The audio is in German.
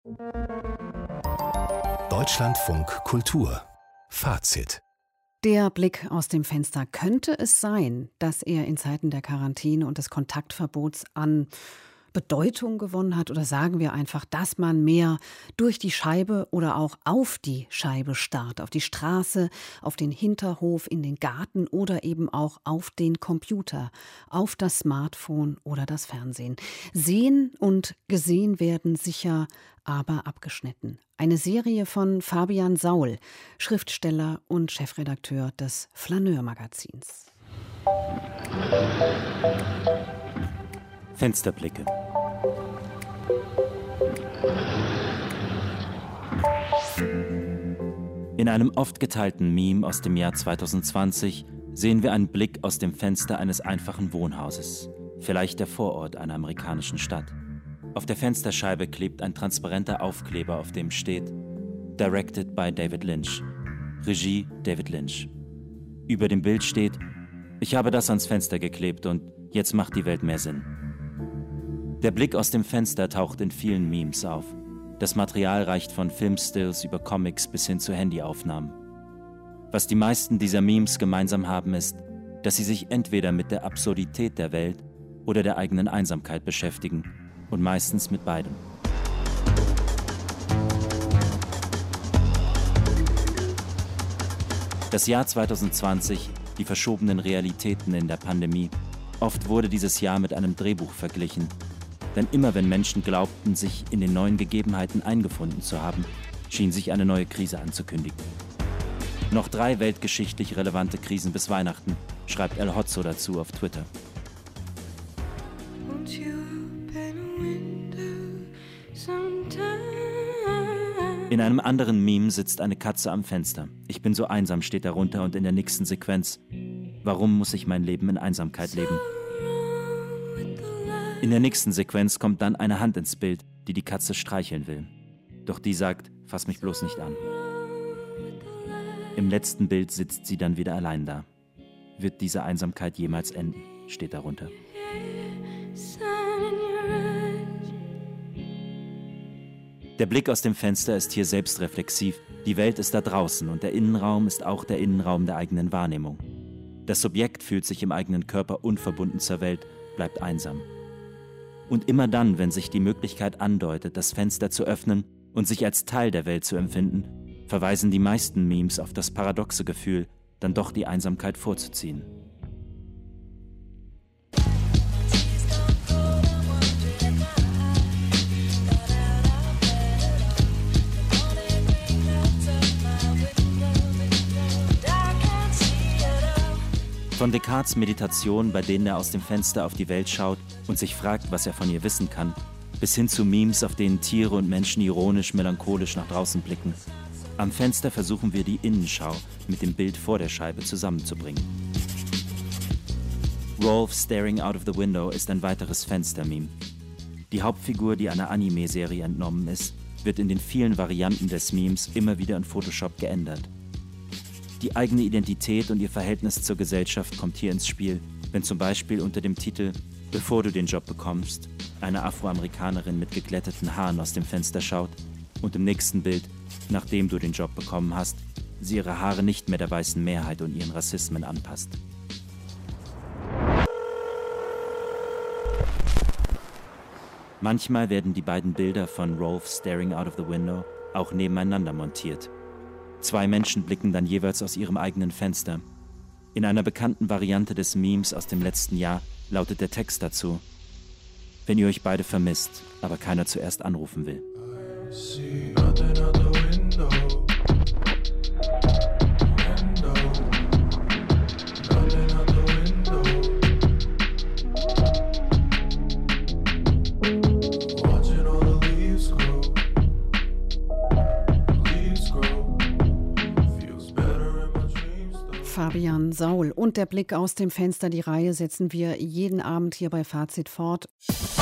Deutschlandfunk Kultur Fazit. Der Blick aus dem Fenster. Könnte es sein, dass er in Zeiten der Quarantäne und des Kontaktverbots an Bedeutung gewonnen hat? Oder sagen wir einfach, dass man mehr durch die Scheibe oder auch auf die Scheibe starrt, auf die Straße, auf den Hinterhof, in den Garten oder eben auch auf den Computer, auf das Smartphone oder das Fernsehen. Sehen und gesehen werden sicher, aber abgeschnitten. Eine Serie von Fabian Saul, Schriftsteller und Chefredakteur des Flaneur-Magazins. Fensterblicke. In einem oft geteilten Meme aus dem Jahr 2020 sehen wir einen Blick aus dem Fenster eines einfachen Wohnhauses, vielleicht der Vorort einer amerikanischen Stadt. Auf der Fensterscheibe klebt ein transparenter Aufkleber, auf dem steht Directed by David Lynch, Regie David Lynch. Über dem Bild steht: Ich habe das ans Fenster geklebt und jetzt macht die Welt mehr Sinn. Der Blick aus dem Fenster taucht in vielen Memes auf. Das Material reicht von Filmstills über Comics bis hin zu Handyaufnahmen. Was die meisten dieser Memes gemeinsam haben, ist, dass sie sich entweder mit der Absurdität der Welt oder der eigenen Einsamkeit beschäftigen und meistens mit beidem. Das Jahr 2020, die verschobenen Realitäten in der Pandemie. Oft wurde dieses Jahr mit einem Drehbuch verglichen. Denn immer wenn Menschen glaubten, sich in den neuen Gegebenheiten eingefunden zu haben, schien sich eine neue Krise anzukündigen. Noch 3 weltgeschichtlich relevante Krisen bis Weihnachten, schreibt El Hotzo dazu auf Twitter. In einem anderen Meme sitzt eine Katze am Fenster. Ich bin so einsam, steht darunter, und in der nächsten Sequenz: Warum muss ich mein Leben in Einsamkeit leben? In der nächsten Sequenz kommt dann eine Hand ins Bild, die die Katze streicheln will. Doch die sagt: Fass mich bloß nicht an. Im letzten Bild sitzt sie dann wieder allein da. Wird diese Einsamkeit jemals enden? Steht darunter. Der Blick aus dem Fenster ist hier selbstreflexiv. Die Welt ist da draußen und der Innenraum ist auch der Innenraum der eigenen Wahrnehmung. Das Subjekt fühlt sich im eigenen Körper unverbunden zur Welt, bleibt einsam. Und immer dann, wenn sich die Möglichkeit andeutet, das Fenster zu öffnen und sich als Teil der Welt zu empfinden, verweisen die meisten Memes auf das paradoxe Gefühl, dann doch die Einsamkeit vorzuziehen. Von Descartes' Meditation, bei denen er aus dem Fenster auf die Welt schaut und sich fragt, was er von ihr wissen kann, bis hin zu Memes, auf denen Tiere und Menschen ironisch, melancholisch nach draußen blicken. Am Fenster versuchen wir, die Innenschau mit dem Bild vor der Scheibe zusammenzubringen. Rolf Staring Out of the Window ist ein weiteres Fenster-Meme. Die Hauptfigur, die einer Anime-Serie entnommen ist, wird in den vielen Varianten des Memes immer wieder in Photoshop geändert. Die eigene Identität und ihr Verhältnis zur Gesellschaft kommt hier ins Spiel, wenn zum Beispiel unter dem Titel »Bevor du den Job bekommst« eine Afroamerikanerin mit geglätteten Haaren aus dem Fenster schaut und im nächsten Bild, nachdem du den Job bekommen hast, sie ihre Haare nicht mehr der weißen Mehrheit und ihren Rassismen anpasst. Manchmal werden die beiden Bilder von Rolf Staring Out of the Window auch nebeneinander montiert. 2 Menschen blicken dann jeweils aus ihrem eigenen Fenster. In einer bekannten Variante des Memes aus dem letzten Jahr lautet der Text dazu: Wenn ihr euch beide vermisst, aber keiner zuerst anrufen will. Fabian Saul und der Blick aus dem Fenster. Die Reihe setzen wir jeden Abend hier bei Fazit fort.